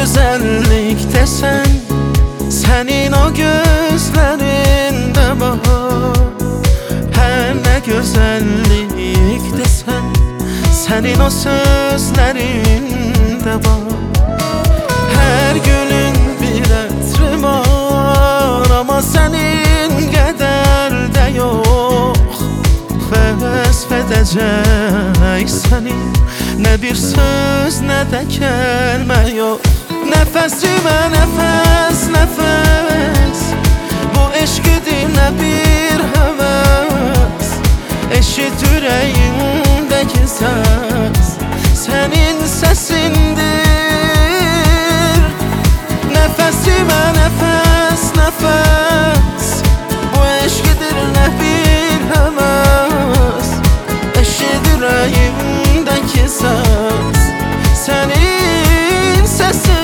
güzellik desen, senin o gözlerinde var. Her ne güzellik desen, senin o sözlerinde var. Her günün bir ətri var, ama senin kadar da yok. Vəsf edəcək səni, ne bir söz ne de kelime yok. Nefesime nefes nefes, bu eşkidir ne bir heves. Eşit yüreğimdeki ses, senin sesindir. Nefesime nefes nefes, bu eşkidir ne bir heves. Eşit yüreğimdeki ses, senin sesindir.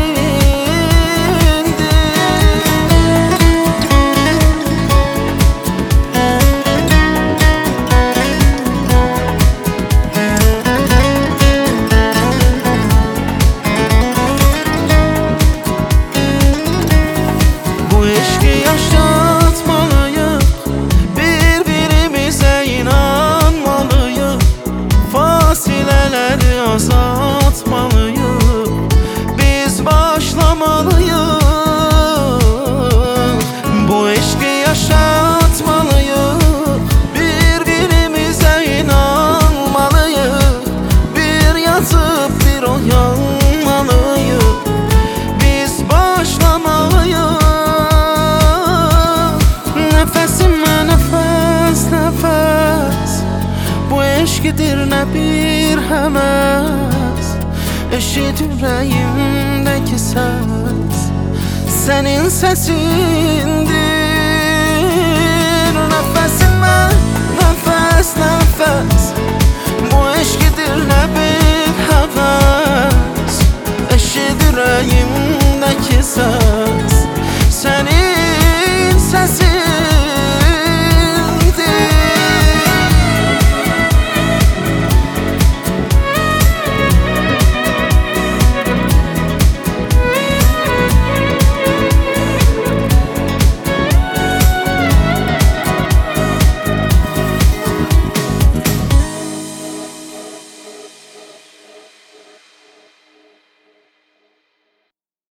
Bu eşki yaşatmalıyıq, bir-birimizə inanmalıyıq. Fasilələri azaltmalıyıq, biz başlamalıyıq. Bu eşki yaşatmalıyıq, bir-birimizə inanmalıyıq. Bir yatıp bir uyanmalıyıq, biz başlamalıyıq. Nefesime nefes nefes, bu eşkidir ne bir heves. Eşit yüreğimdeki ses, senin sesindir. Nefesime nefes nefes,